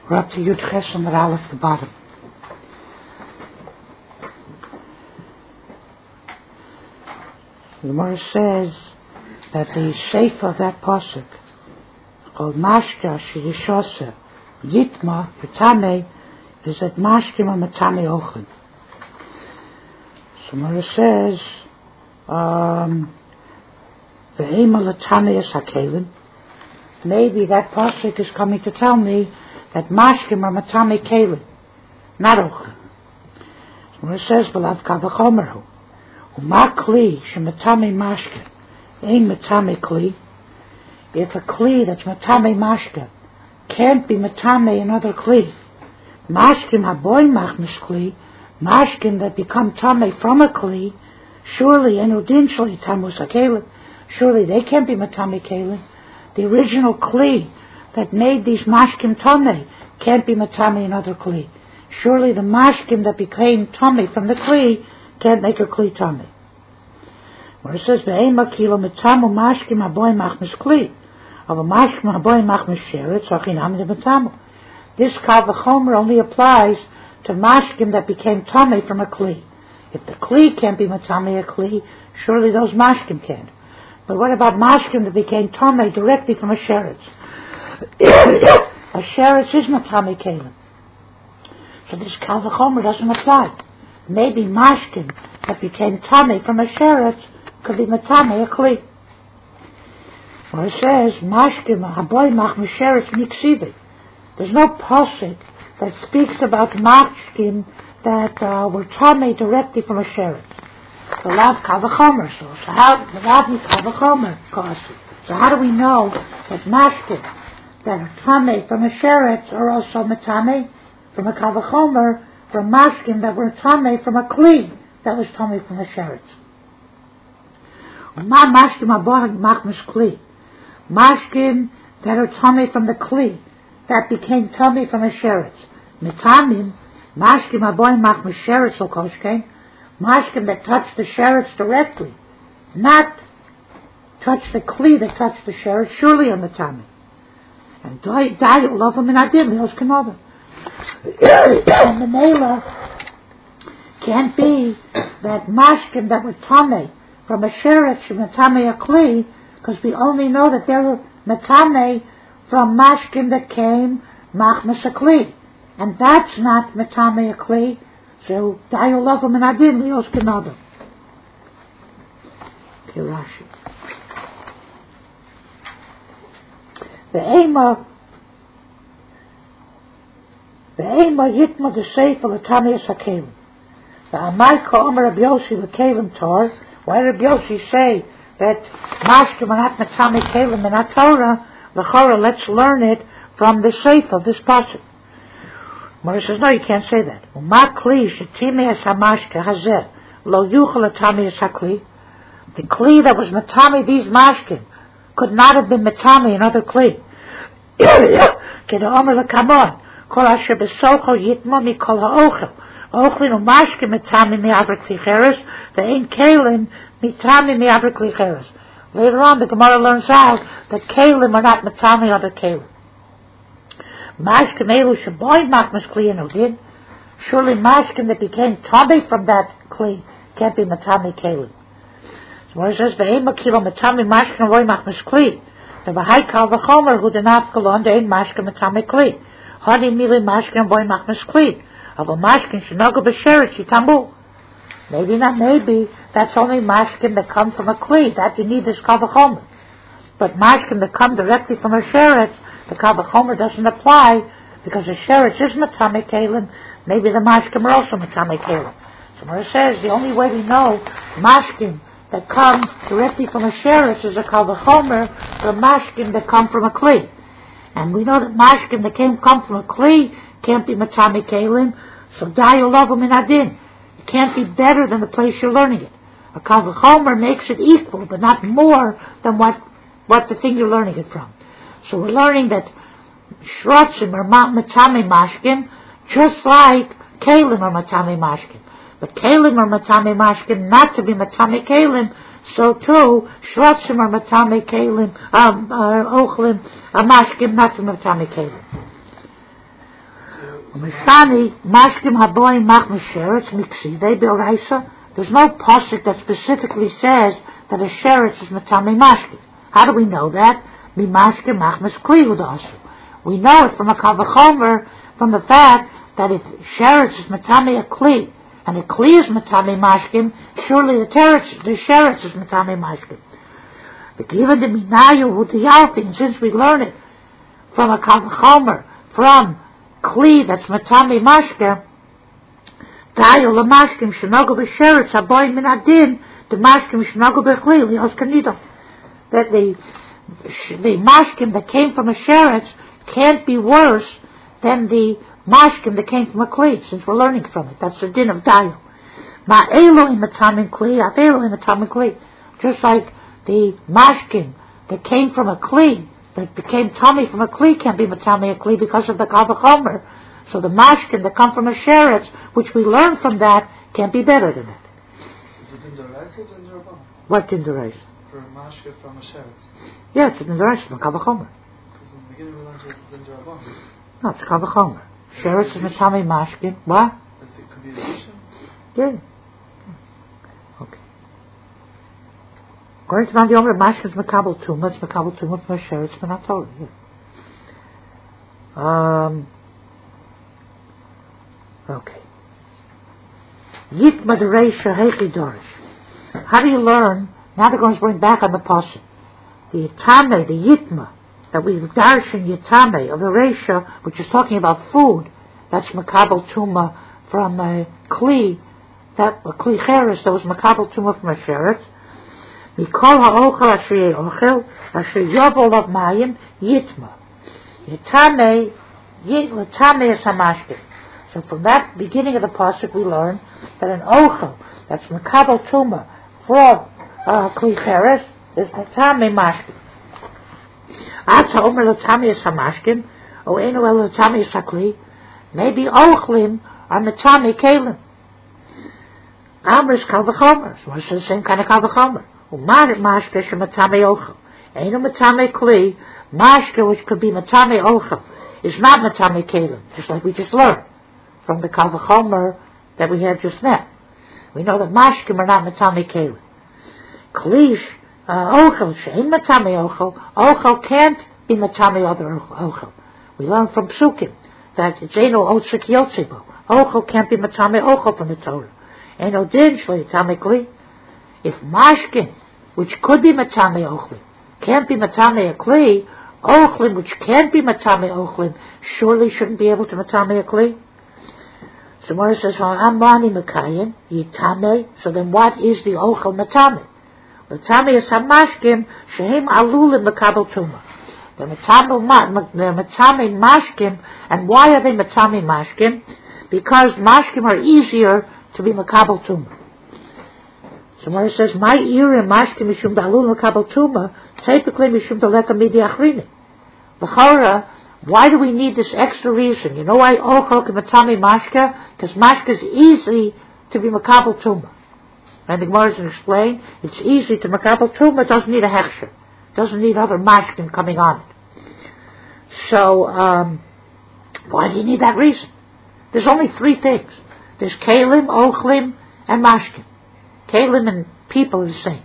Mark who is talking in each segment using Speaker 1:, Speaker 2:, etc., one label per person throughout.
Speaker 1: We're up to Yud Ches and Aleph at the bottom. The Gemara says that the Seif of that pasuk, called Mashka Shirishose Yitma Matame, is that Mashkim or Matame Ochin. So Gemara says the Ema Latame is Hakelim. Maybe that pasuk is coming to tell me that Mashkim are Matame Kelim, not Ochin. So Gemara says B'lav Kavachomerhu Uma Kli Shematame Mashkim Ein Matame Kli. If a Kli that's Matame Mashkim can't be Matame another Kli, Mashkim Haboy Machmish Kli, Mashkim that become Tame from a Kli, surely Enudin Shali Tamus HaKelim, surely they can't be Matame Kelim. The original Kli that made these Mashkim Tame can't be Matame another Kli. Surely the Mashkim that became Tame from the Kli can't make a Kli Tame. Where it says Ve'ema Kilo Matamu Mashkim Haboy Machmish Kli, of a Mashkim Haboy Machmish Sheretz Achinam de Matamu. This Kal V'chomer only applies to Mashkim that became Tame from a Kli. If the Kli can't be Matame a Kli, surely those Mashkim can't. But what about Mashkim that became Tame directly from a Sheretz? A Sheretz is Matame Kelim. So this Kal V'chomer doesn't apply. Maybe Mashkim that became Tame from a Sheretz could be Matame a Kli. Where it says Mashkim Haboy Machmish Sheretz Miksivi. There's no pasuk that speaks about Mashkim that were Tame directly from a Sheretz. So Lav Kavachomer. So how do we know that Mashkim that are Tame from a Sheretz are also Matame from a Kavachomer from Mashkim that were Tame from a Kli that was Tame from a Sheretz? Ma Mashkim Haboy Machmish Kli. Mashkim that are Tame from the Kli that became Tame from a Sheretz. Mitamim, Mashkim Haboy Machmish Sheretz Okoshkein, Mashkim that touched the Sheretz directly, not touch the Kli that touched the Sheretz, surely are Matame. And Dayu love them in Adim, Leos Kanova. And the Mela can't be that Mashkim that were Tame from a Sheretz Matame a Kli, because we only know that they were Matame from Mashkim that came Machmas a Kli. And that's not Matame a Kli. So, Dayu Lovim and Adin, Leos Kanodam. Kirashi. The Ema Yitma the Sefer Latame Sakelim. The Amaika Omer Rabbi Yossi L'Kelim Tor. Why did Rabbi Yossi say that Mashkim are not Matame Kelim and not Torah? L'chora, let's learn it from the Sefer of this passage. Mara says, no, you can't say that. Uma Kli Shetime Es HaMashke Hazeh Lo Yuchel Atame Es HaKli. The Kli that was Matame these Mashkim could not have been Matame another Kli. Keda Omer L'Kamon Kol Asher Besocho Yitma Mikol HaOchel Ochlin Umashkim Matame Me'aver Kli Cheres Ve'ein Kelim Mitame Me'aver Kli Cheres. Later on, the Gemara learns out that Kelim are not Matame other Kelim. Mashkim Elu Shaboy Machmas Kli Enodin. Surely Mashkim that became Tame from that Kli can't be Matame Kelim. So where it says Ve'ema Kilo Matame Mashkim Roy Machmas Kli. The V'hai Kal V'chomer Hu Denaf Kalon De'en Mashkim Matame Kli. Hadi Mili Mashkim Roy Machmas Kli. Ava Mashkim Shinogo B'Sheretz Yitambu. Maybe not maybe. That's only Mashkim that come from a Kli. That you need this Kal V'chomer. But Mashkim that come directly from a Sheretz, the Kal V'chomer doesn't apply because the Sheretz is Matame Kelim. Maybe the Mashkim are also Matame Kelim. So Mara says the only way we know Mashkim that come directly from a Sheretz is a Kal V'chomer from Mashkim that come from a Kli. And we know that Mashkim that come from a Kli can't be Matame Kelim. So Dayu Lovim in Adin. It can't be better than the place you're learning it. A Kal V'chomer makes it equal, but not more than what the thing you're learning it from. So we're learning that Shrotzim are Matame Mashkim, just like Kelim are Matame Mashkim. But Kelim are Matame Mashkim not to be Matame Kelim, so too Shrotzim are Matame Kelim, Ochlim, Mashkim not to be Matame Kelim. Mishani, mashkim haboim mach mesheretz miksivei b'oraisa. There's no pasuk that specifically says that a sheretz is matame mashkim. How do we know that? Mi mashkim machmas kli udasu. We know it from a kavachomer, from the fact that if sheretz is matame a kli, and a kli is matame mashkim, surely the sheretz is matame mashkim. But given the minayu with the yalfin, since we learn it from a kavachomer, from kli that's matame mashkim, dayo la mashkim shenogu b'sheretz aboy min adin, the mashkim shenogu b'kli lios kanido. That the mashkim that came from a sheretz can't be worse than the mashkim that came from a kli, since we're learning from it. That's the din of dayo. Ma'elu in matame kli, afelu in matame kli. Just like the mashkim that came from a kli, that became tummy from a kli, can't be matame a kli because of the kavachomer. So the mashkim that come from a sheretz, which we learn from that, can't be better than that.
Speaker 2: Is it in the rice or in the rabban?
Speaker 1: What in the rice?
Speaker 2: For a mashke from a sheretz.
Speaker 1: Yeah, it's in the rice from kavachomer.
Speaker 2: Because in the beginning we learned it's in the rabban.
Speaker 1: No, it's kavachomer. Sheretz is matame mashkim. What?
Speaker 2: It could be a addition?
Speaker 1: Yeah. Okay. According to Rabbi Yomer, mashkim is makabel tumah. It's makabel tumah from a sheretz from a Torah. Yeah. Okay. Yitma the Reisha Heichi Dorish. How do you learn? Now they're going to bring back on the pasuk the Yitame, the Yitma that we darish in Yitame of the Reisha, which is talking about food. That's makabel tuma from a kli, that a kli cheres that was makabel tuma from a sheretz. Mikol ha'ochel asher ye'ochel asher yovol of mayim Yitma. Yitame Yitame is hamashkin. So from that beginning of the pasuk, we learn that an ochel that's makabel tuma from kli cheres is matame mashkin. Ata omer l'tame is hamashkin, o enu el l'tame is hakli. Maybe ochlim are matame kelim. Amr is kal v'chomer. So it's the same kind of kal v'chomer. U'marit mashke she matame ochel. Enu matame kli, mashke which could be matame ochel is not matame kelim, just like we just learned from the kal v'chomer that we had just now. We know that mashkim are not matame kelim. Klish, ochel, shein matame ochel. Ochel can't be matame other ochel. We learn from psukim that it's eno otsik yotzibo. Ochel can't be matame ochel from the Torah. Eno din shle matame kli. If mashkim, which could be matame ochlim, can't be matame a kli, ochlim, which can't be matame ochlim, surely shouldn't be able to matame a kli. So Mordechai says, "Amani mekayim yitame." So then, what is the ochel matame? The matame is hamashkim shehem alulim mekabel tuma. The matame mashkim, and why are they matame mashkim? Because mashkim are easier to be mekabel tuma. So Mordechai says, "My irim mashkim mishum dalul mekabel tuma, typically mishum daleka midi achrini." The chora. Why do we need this extra reason? You know why ochel can matame mashka? Because mashka is easy to be makabel tuma. And the Gemara can explain, it's easy to makabel tuma, it doesn't need a hechsher. It doesn't need other mashkim coming on it. So, why do you need that reason? There's only three things. There's kalim, ochlim, and mashkim. Kalim and people are the same.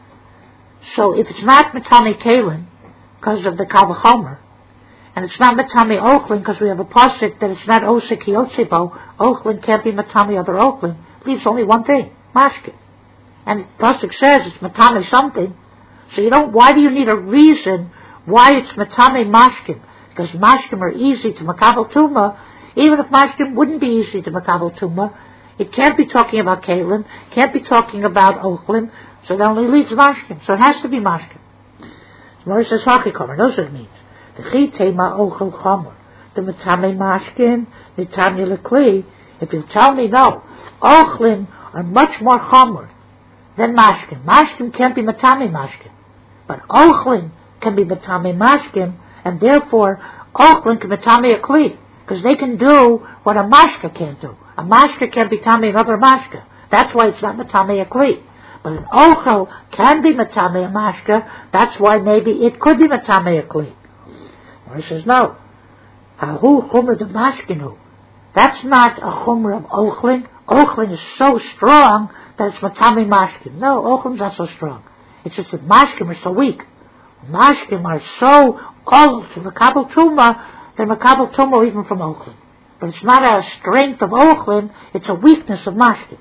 Speaker 1: So if it's not matame kalim, because of the kal v'chomer, and it's not matame ochlin because we have a pasuk that it's not osik yotzibo. Ochlin can't be matame other ochlin. Leaves only one thing, mashkin. And the pasuk says it's matame something. So you don't. Why do you need a reason why it's matame mashkin? Because mashkim are easy to makabel tuma. Even if mashkim wouldn't be easy to makabel tuma, it can't be talking about kalim, can't be talking about ochlin. So that only leaves mashkim. So it has to be mashkim. Mori says hakikomer. Knows what it means. The matame mashkin, the matame lekli. If you tell me no, ochlin are much more chomer than mashkin. Mashkin can't be matame mashkin, but ochlin can be matame mashkin, and therefore ochlin can matame a kli, because they can do what a mashka can't do. A mashka can't be tame another mashka. That's why it's not matame a kli. But an ochel can be matame a mashka. That's why maybe it could be matame a kli. He says, no. Ahu chumer de mashkinu. That's not a chumrah of ochlin. Ochlin is so strong that it's matami mashkim. No, ochlin's not so strong. It's just that mashkim are so weak. Mashkim are so old to makabel tuma, they're makabel tuma even from ochlin. But it's not a strength of ochlin, it's a weakness of mashkim.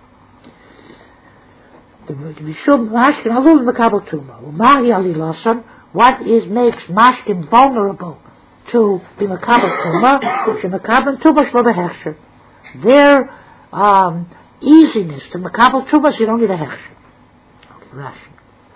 Speaker 1: What makes mashkim vulnerable to be makabel tuma? Their easiness to makabel tuma, so you don't need a hechsher. Okay, Rashi.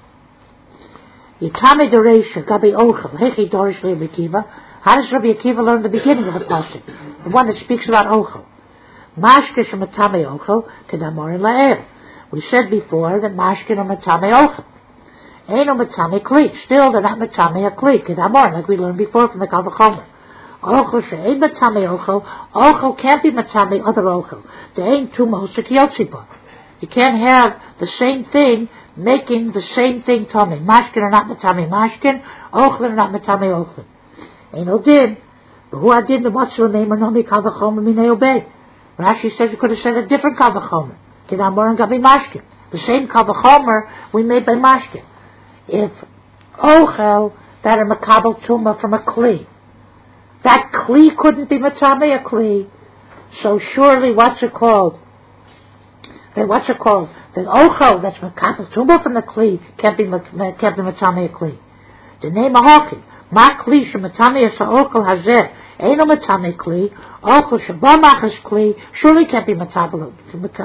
Speaker 1: Yitame dereisha gabi ochel hechi dorish Rabbi Akiva. How does Rabbi Akiva learn the beginning of the pasuk? The one that speaks about ochel. Mashke shematame ochel kedamor la'el. We said before that mashkin are matame ochel. Eino matame kli. Still, they're not matame a kli. Kedamor, like we learned before from the Kal V'chomer. Ochel she'ein matame ochel. Ochel can't be matame other ochel. There ain't two mosek yotziba. You can't have the same thing making the same thing tummy. Mashkin are not matame mashkin. Ochel are not matame ochel. Eino din. But who I did the what's the name or nomi Kal V'chomer minei obey. Rashi says you could have said a different Kal V'chomer. Kedamor and gabi mashkin. The same Kal V'chomer we made by mashkin. If ochel that are makabel tuma from a kli, that kli couldn't be matame a kli, so surely what's it called? That ochel that's makabel tuma from the kli can't be matame a kli. The name of hoki ma kli shematame asa ochel hazeh eino matame kli ochel sheba machas kli surely can't be matame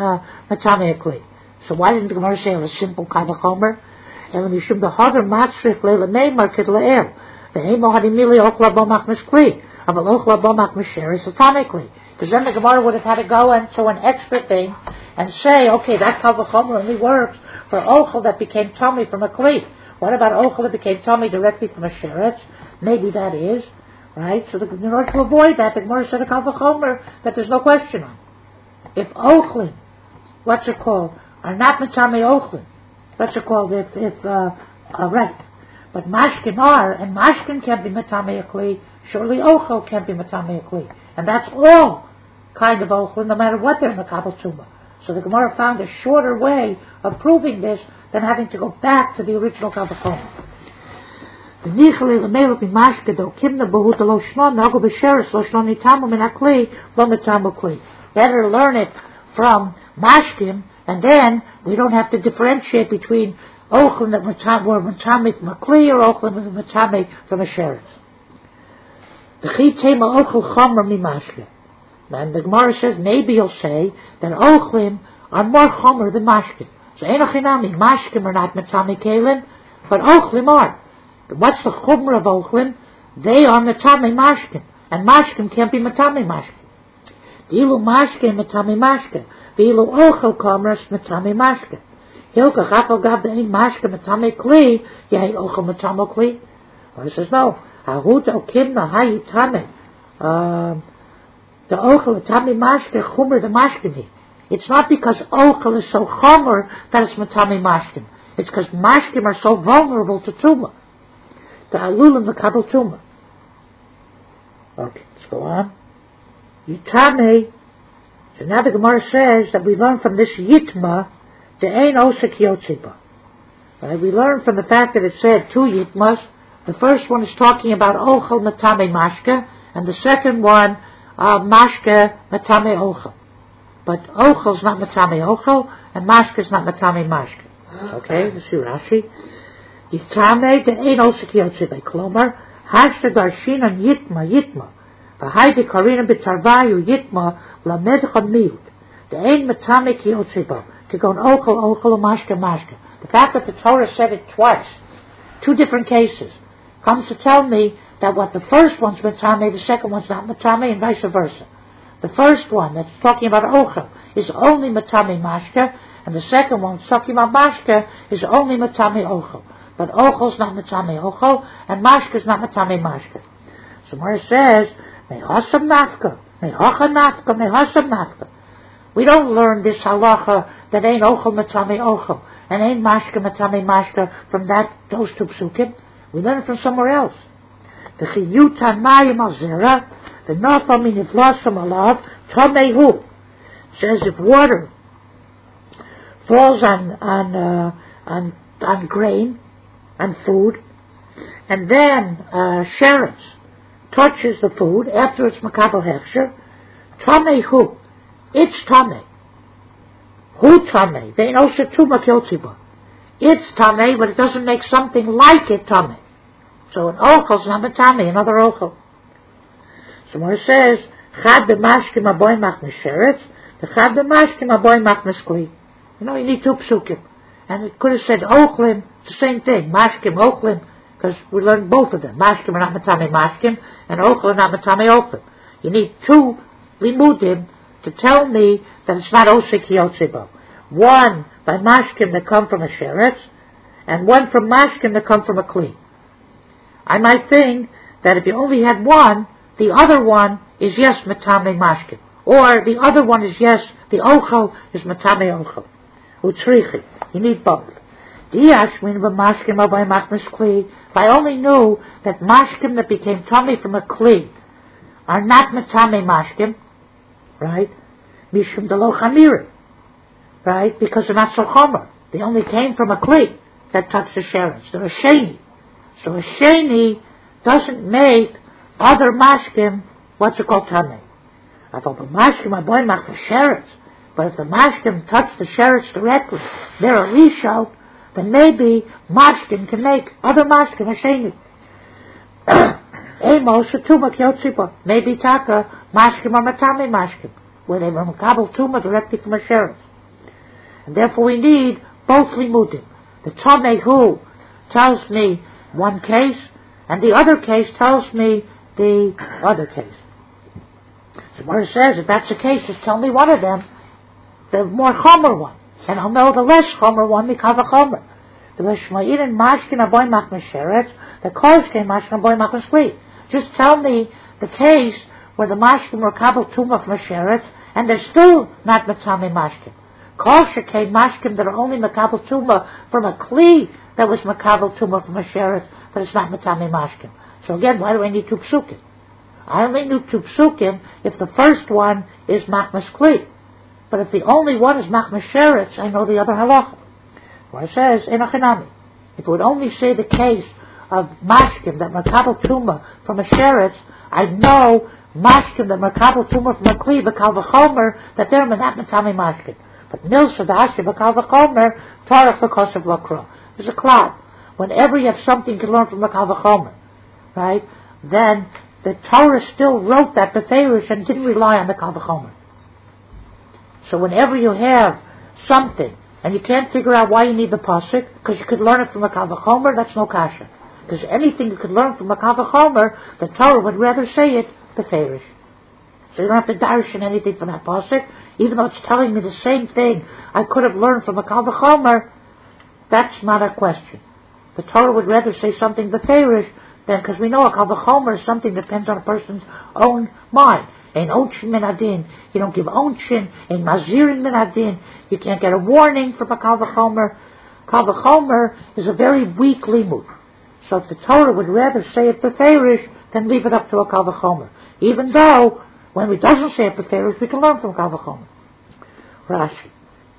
Speaker 1: a kli. So why didn't the Gemara say a simple Kal V'chomer? And we should the harder matzrich leila neymar kid le'el. The emo had immediately ochla bomach miskli. Aval ochla bomach misheris atomically. Because then the Gemara would have had to go into an extra thing and say, okay, that Kal V'chomer only works for ochel that became tummy from a kli. What about ochel that became tummy directly from a sheretz? Maybe that is, right? So in order to avoid that, the Gemara said a Kal V'chomer that there's no question on. If ochlin, what's it called, are not matame ochlin, what's it called? Right. But mashkin are, and mashkin can't be matame a kli. Surely ochel can't be matame a kli, and that's all kind of ochel, no matter what they're makabel tuma. So the Gemara found a shorter way of proving this than having to go back to the original Kal V'chomer. Better learn it from mashkim. And then we don't have to differentiate between ochlim that were matame from a kli or ochlim that were matame from a sheretz. The chitema ochel chomer mimashke. And the Gemara says maybe you'll say that ochlim are more chomer than mashkim. So enochinami mashkim are not matame kelim, but ochlim are. What's the chomer of ochlim? They are matame mashkim, and mashkim can't be matame mashkim. Ilu mashke matame mashke. Ilu ochel kamras matame mashke. Hilka chafal gav the ein mashke matame kli. Yeh ochel matame kli. Or he says no. Ahut okimna hayi tame. The ochel matame mashke chumer the mashkeni. It's not because ochel is so chomer that it's matame mashkin. It's because mashkim are so vulnerable to tuma. The alulim the kabel tuma. Okay, let's go on. Yitame. So now the Gemara says that we learn from this yitma the ein osek yotziba. Right? We learn from the fact that it said two yitmas. The first one is talking about ochel matame mashke, and the second one mashke matame ochel. But ochel is not matame ochel, and mashke is not matame mashke. Okay, let's see Rashi. Yitame the ein osek yotziba. Klomar hashta darshinan yitma. V'hayde karina b'tarvayu yitma lamedcha miut. The ein matame ki yotziba. To go on ochel mashke. The fact that the Torah said it twice, two different cases, comes to tell me that what the first one's matame, the second one's not matame, and vice versa. The first one that's talking about ochel is only matame mashke, and the second one talking about mashke is only matame ochel. But ochel's not matame ochel, and mashke's not matame mashke. So Mara says, mehasam nafka. We don't learn this halacha that ain't ochel matame ochel and ain't mashke matame mashke from those two psukim. We learn it from somewhere else. The chiyutan mayim al zera, the nafa miniflasam alav Tamei hu. Says if water falls on grain, on food, and then sheretz touches the food after it's makabel hechsher, tamei hu. It's tamei. Hu tamei. They know shetuma kiltziba. It's tamei, but it doesn't make something like it tamei. So an ochel is not tamei, another ochel. So when it says chad b'mashkim aboy mach misheretz, the chad b'mashkim aboy mach miskli. You know, you need two psukim. And it could have said ochlin, it's the same thing. Mashkim, ochlin, because we learned both of them. Mashkim are not matame mashkim, and ochlin not matame ochlin. You need two limudim to tell me that it's not osik yotzebo. One by mashkim that come from a sheretz, and one from mashkim that come from a kli. I might think that if you only had one, the other one is yes matame mashkim. Or the other one is yes, the ochel is matame ochel. Utrichi. You need both. If I only knew that mashkim that became tummy from a kli are not matame mashkim, right? Mishum delo chamiri, right? Because they're not so chomer. They only came from a kli that touched the sheretz. They're a sheni. So a sheni doesn't make other mashkim, what's it called, tummy. I thought the mashkim are boy mach the sheretz. But if the mashkim touch the sheretz directly, they're a reshout, then maybe mashkim can make other mashkim a sheni. Amos a tuma kyotzipa. Maybe taka mashkim or matame mashkim, where they were makabel tuma directly from a sheretz. And therefore we need both limudim. The tamei hu tells me one case, and the other case tells me the other case. So what it says, if that's the case, just tell me one of them, the more chomer one, and I'll know the less chomer one because of chomer. The Lishma'in mashkin aboy mach mesheretz, the kolshkein mashkin aboy mach mesli. Just tell me the case where the mashkin were kabel tumah from mesheretz, and they're still not matame mashkin. Kolshkein mashkin that are only makabel tumah from a kli that was makabel tumah from mesheretz, that is not matame mashkin. So again, why do I need two psukim? I only need two psukim if the first one is machmas kli. But if the only one is machmas sheretz, I know the other halacha. Where it says, enochinami. If it would only say the case of mashkim that makabel tuma from a sheretz, I know mashkim that makabel tuma from a kli, bakal v'chomer, that they're not matame mashkim. But milsa da'ashi bakal v'chomer, tarach v'kosev l'kro. There's a cloud. Whenever you have something you can learn from bakal v'chomer, right, then the Torah still wrote that beferish and didn't rely on the kal v'chomer. So whenever you have something, and you can't figure out why you need the pasuk, because you could learn it from a kal v'chomer, that's no kasha. Because anything you could learn from a kal v'chomer, the Torah would rather say it beferish. So you don't have to darshan anything from that pasuk, even though it's telling me the same thing I could have learned from a kal v'chomer. That's not a question. The Torah would rather say something beferish than, because we know a kal v'chomer is something that depends on a person's own mind. Ein onshin min adin. You don't give onshin. Ein mazirin min adin. You can't get a warning from a kal v'chomer. Kal v'chomer is a very weak limud. So if the Torah would rather say it beferish than leave it up to a kal v'chomer. Even though, when it doesn't say it beferish, we can learn from kal v'chomer. Rashi.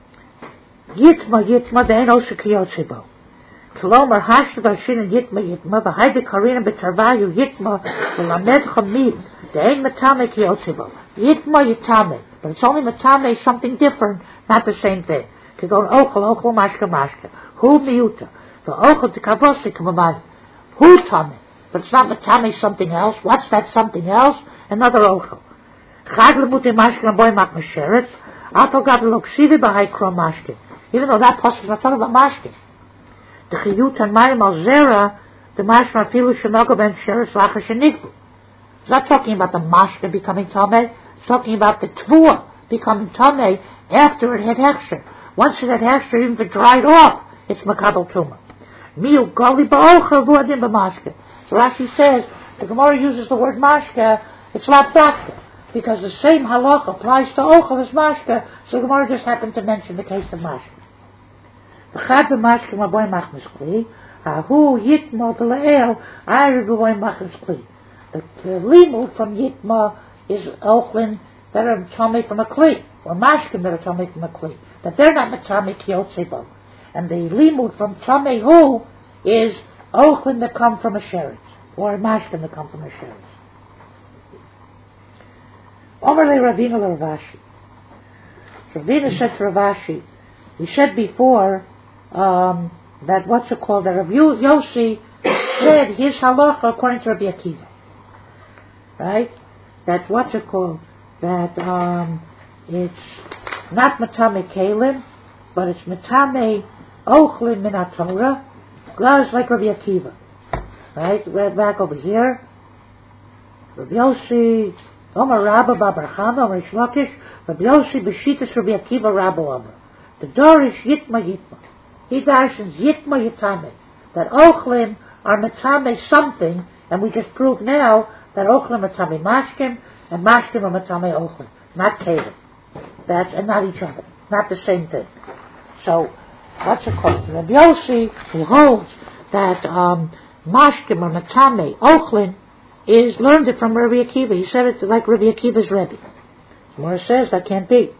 Speaker 1: Yitma de'en osik yotzebo. Klomer hashtav ashin yitma v'hayde karina betarvayu yitma v'lamed chamid. They ain't matame kiyotzebo. Yitma yitame. But it's only matame, something different, not the same thing. Could go ochel mashka. Hu miyuta. The ochel to kavosi kamamad. Hu tame. But it's not matame, something else. What's that something else? Another ochel. Chag lemute mashka boy mak mesheretz. Ato gad lokshide b'hay kro mashke. Even though that pasuk is not talking about mashke. The chiyut and mayim al zera, the mashma filu shenogo ben sheretz lacha shenikbu. It's not talking about the mashka becoming tameh. It's talking about the tvua becoming tameh after it had hechsher. Once it had hechsher, even if it dried off, it's makabel tuma. Miu gali ba'ochel v'adim b'mashka. So Rashi says, the Gemara uses the word mashka, it's lapdafka, because the same halacha applies to ochel as mashka, so the Gemara just happened to mention the case of mashka. V'chad b'mashka maboy machmas kli, ahu yitmo b'le'el, ayre b'boy machmas kli. The limud from Yitma is ochlin that are Matame from a Kli, or Mashkim that are Matame from a Kli, that they're not Matame Kiyotzebo. And the Limud from Tame Hu is Ochlin that come from a Sheretz, or Mashkim that come from a Sheretz. Omerle Ravina Ravashi. Ravina said to Ravashi, we said before that that Rav Yossi said his halacha according to Rabbi Akiva. Right? That that it's not Matame Kalim, but it's Matame Ochlin min Torah. Glass like Rabbi Akiva. Right? We're back over here. Rabbi Yossi, Omer Rabba Babar Chama, Omer Shlakish, Rabbi Yossi Beshitas Rabbi Akiva Rabba Omer. The Dorish Yitma Yitma. He darshans Yitma Yitame. That Ochlin are Matame something, and we just proved now that Ochlin are Matame Mashkim, and Mashkim are Matame Ochlin. Not Kalim. And not each other. Not the same thing. So, Rabbi Yossi, who holds that Mashkim or Matame Ochlin learned it from Rabbi Akiva. He said it like Rabbi Akiva's Rebbe. Gemara says that can't be.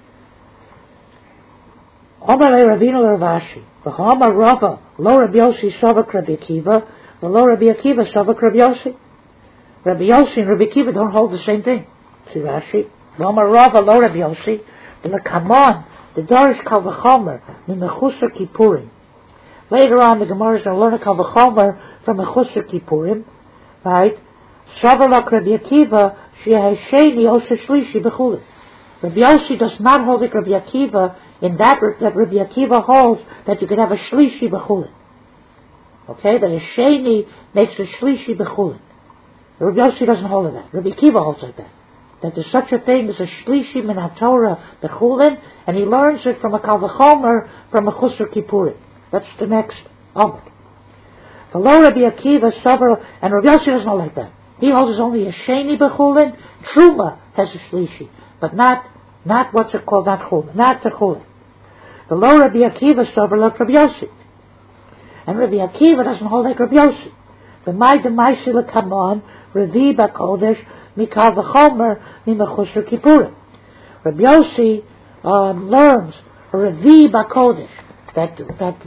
Speaker 1: Omar le Ravina Ravashi. V'Omar Rava lo Rabbi Yossi Shavak Rabbi Akiva, v'lo Rabbi Akiva Shavak Rabbi Yossi. Rabbi Yossi and Rabbi Akiva don't hold the same thing. See Rashi. V'Omar Rava lo Rabbi Yossi. V'Lekamon the Dorish Kal V'Chomer min Mechusar Kippurim. Later on, the Gemara is going to learn a Kal V'Chomer from Mechusar Kippurim, right? Shavalak Rabbi Akiva Shehesheni Osher Shlishi B'Chulim. Rabbi Yossi does not hold like Rabbi Akiva in that Rabbi Akiva holds that you can have a Shlishi B'Chulim. Okay, that a Sheni makes a Shlishi B'Chulim. Rabbi Yossi doesn't hold of that. Rabbi Akiva holds like that. That there's such a thing as a Shlishi Min HaTorah B'Chulin, and he learns it from a Kal V'Chomer from a Chusar Kippurim. That's the next Amud. V'lo Rabbi Akiva several, and Rabbi Yossi doesn't hold like that. He holds only a Sheni B'Chulin. Truma has a Shlishi, but not what's it called, not Chulin, not the Chulin. V'lo Rabbi Akiva several like Rabbi Yossi, and Rabbi Akiva doesn't hold like Rabbi Yossi. V'may d'maisi l'kamon Revi B'Kodesh Mikal V'Chomer Mimechusar Kippurim. Rabbi Yossi learns a Revi B'Kodesh that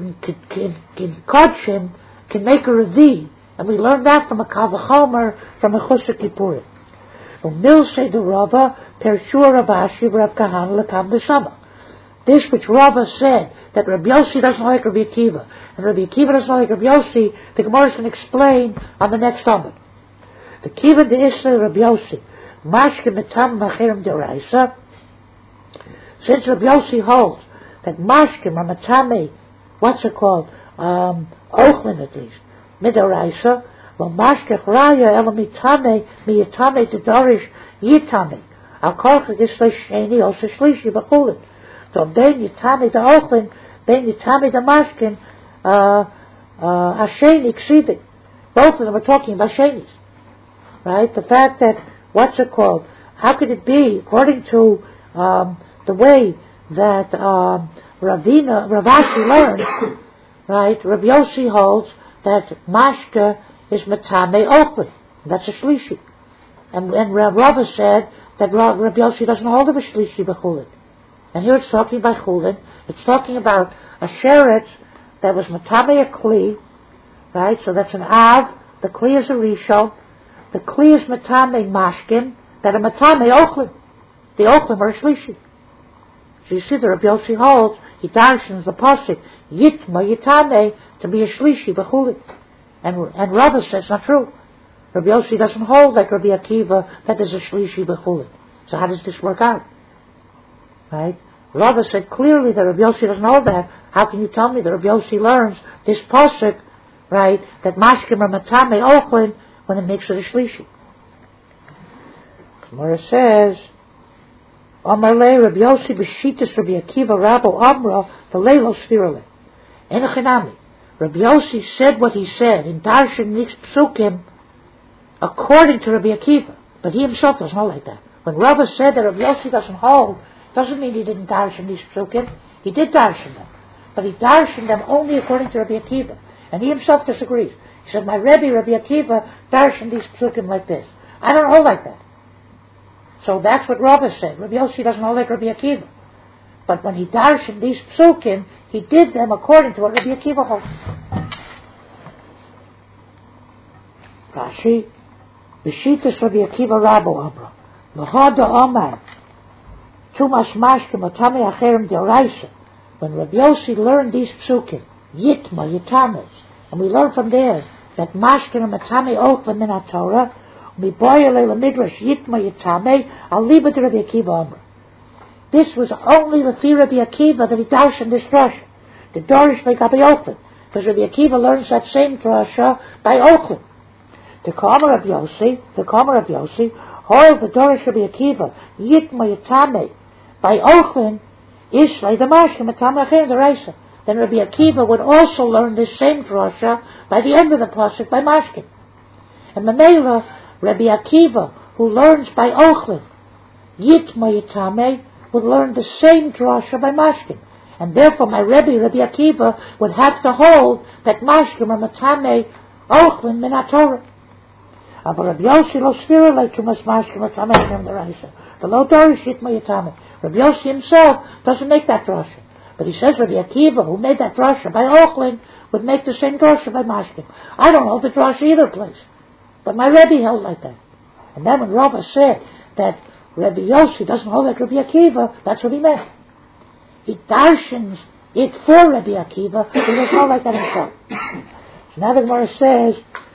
Speaker 1: can Kodshim can make a Revi, and we learn that from a Kal V'Chomer from a Chusar Kippurim. Milsei the Rava Pershua Ravashi Rav Kahana L'Kam B'Shama. This which Rava said that Rabbi Yossi doesn't like Rabbi Akiva, and Rabbi Akiva doesn't like Rabbi Yossi, the Gemara is going to explain on the next Amud. The Kiva de Isla Rabbi Yossi, Mashke Metam Machirim Deraisa. Since Rabbi Yossi holds that Mashkim are Matame, what's it called? Ochlin at least, Midaraisa. Well, Mashke Raya Elamitame Miyatame Tadarish Yitame. Al Korcha Gisle Sheni also Shlishi B'Chulin. So Ben Yitame the Ochlin, Ben Yitame the Mashkin, Asheni Ksivit. Both of them are talking about Shenis. Right? The fact that, what's it called? How could it be, according to the way that Ravashi learned, right? Rabbi Yossi holds that Mashka is Matame Ochlin. That's a Shlishi. And Rava said that Rabbi Yossi doesn't hold of a Shlishi B'Chulin. And here it's talking about Chulin. It's talking about a Sheretz that was Matame a Kli, right? So that's an Av. The Kli is a Rishon. The Kli is Matame Mashkin, that are Matame Ochlin. The Ochlim are a Shlishi. So you see the Rabbi Yossi holds, he darshans the Pasuk, Yitma Yitame, to be a Shlishi B'Chulin. And Rava says it's not true. Rabbi Yossi doesn't hold like Rabbi Akiva that there's a Shlishi B'Chulin. So how does this work out? Right? Rava said clearly that Rabbi Yossi doesn't hold that. How can you tell me that Rabbi Yossi learns this Pasuk, right, that Mashkim are Matame Ochlin when it makes it a Shlishi? Gemara says, Amarle Rabbi Yossi B'Shitas Rabbi Akiva Rabo Amra V'Leilo Svirale. Enochinami. Rabbi Yossi said what he said in Darshan Nix Psukim according to Rabbi Akiva, but he himself doesn't hold like that. When Rava said that Rabbi Yossi doesn't hold, doesn't mean he didn't darshan these psukim. He did darshan them, but he darshan them only according to Rabbi Akiva, and he himself disagrees. He said, "My Rebbe Rabbi Akiva darshan these psukim like this. I don't hold like that." So that's what Rava said. Rabbi Yossi doesn't hold like Rabbi Akiva. But when he darshan these psukim, he did them according to what Rabbi Akiva holds. Rashi, B'shitas Rabbi Akiva Rabo Amra, L'hoda Omar, Tumas Mashkim Atami Acherim D'Oraisa. When Rabbi Yossi learned these psukim, Yitma, Yitames, and we learn from there that Mashkim Atami Ochla Min HaTorah, Miboyele Midrash Yitma Yitame, I'll leave it to Rabbi Akiva Amra. This was only the fear of Rabbi Akiva that he darshan this drasha. The Dorish like Rabbi Ochlan, because Rabbi Akiva learns that same drasha by Ochlan. The Kamar of Yossi, hold the Dorish Rabbi Akiva, Yitma Yitame, by Ochlan, Ishlay the Mashkim Atame Acherim D'Oraisa. Then Rabbi Akiva would also learn this same drasha by the end of the pasuk by Mashkim. And Mamela, Rabbi Akiva, who learns by Ochlan, Yitma Yitame, would learn the same drasha by Mashkim. And therefore my Rabbi Akiva, would have to hold that Mashkim are Matame Ochlan Min HaTorah. But Rabbi Yossi lo sfira like Tumas Mashkim Matame Acherim D'Oraisa. The lo Dorish Yitma Yitame. Rabbi Yossi himself doesn't make that drasha. But he says Rabbi Akiva, who made that drasha by Ochlan, would make the same drasha by Mashkim. I don't hold the drasha either place. But my Rebbe held like that. And then when Rava said that Rabbi Yossi doesn't hold like Rabbi Akiva, that's what he meant. He darshans it for Rabbi Akiva, he doesn't hold like that himself. So now the Gemara says,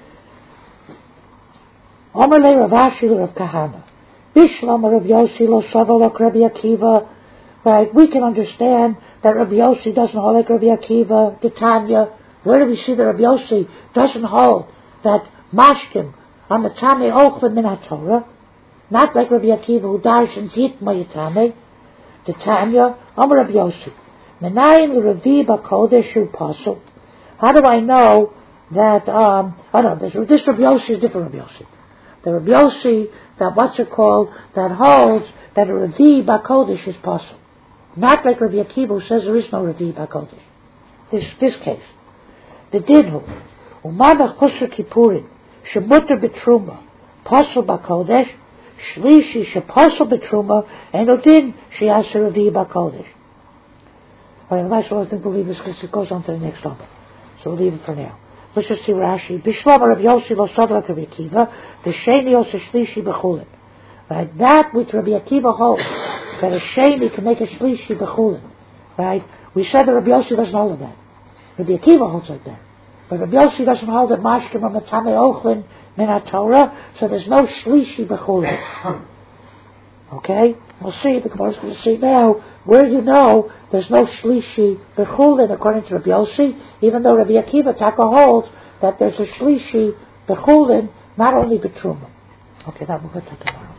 Speaker 1: Omer le Rav Ashi le Rav Kahana, Bishlam Rav Yossi lo sava like Rabbi Akiva. Right, we can understand that Rabbi Yossi doesn't hold like Rabbi Akiva, Tanya. Where do we see that Rabbi Yossi doesn't hold that Mashkim on the Tame Ochlan Min HaTorah, not like Rabbi Akiva who darshans Yitma Yitame, the Tanya, Amar Rabbi Yossi, Menayin l'Ravi B'Kodesh Hu Pasuk. How do I know that, this Rabbi Yossi is different Rabbi Yossi. The Rabbi Yossi, that that holds that a Ravi B'Kodesh is Pasuk. Not like Rabbi Akiva who says there is no Ravi B'Kodesh. This case. The Dinhu, Umanach Chusar Kippurim, Shemutter B'Truma, Pasuk B'Kodesh, Shlishi Shepasuk B'Truma, and Odin She'aseh Ravi B'Kodesh. Alright, the Master doesn't believe this because it goes on to the next number. So we'll leave it for now. Let's just see Rashi. Bishlam Rav Yossi lo Sadrak Rabbi Akiva, the Sheni Ose Shlishi B'Chulin. Right, that which Rabbi Akiva holds, that a Sheni can make a Shlishi B'Chulin. Right, we said that Rabbi Yossi doesn't hold that. Rabbi Akiva holds like that. But Rabbi Yossi doesn't hold that Mashkim or Matame Ochlan Min HaTorah, so there's no Shlishi B'Chulin. Okay? We'll see, the Gemara's going to see now, where you know there's no Shlishi B'Chulin according to Rabbi Yossi, even though Rabbi Akiva Taka holds that there's a Shlishi B'Chulin, not only B'Truma. Okay, that will go to tomorrow.